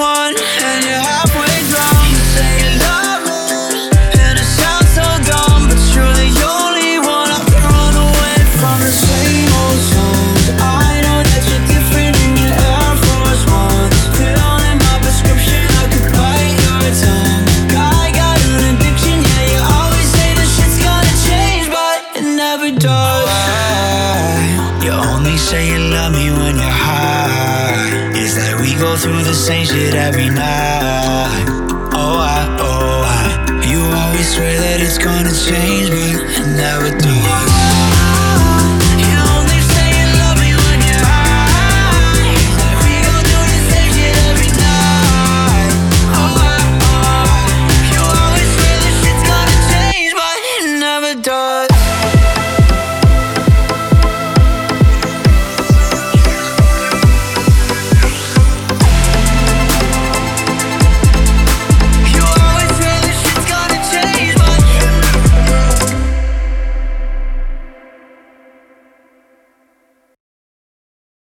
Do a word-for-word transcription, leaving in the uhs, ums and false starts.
one, and you're halfway drunk. You say you love me, and it sounds so dumb, but you're the only one I can run away from. The same old songs. I know that you're different in your Air Force Ones. Pill in my prescription, I could bite your tongue. I got an addiction, yeah, you always say that shit's gonna change, but it never does. You only say you love me when you're high. It's like we go through the same shit every night. Oh, I, oh, I. You always swear that it's gonna change, but it never does.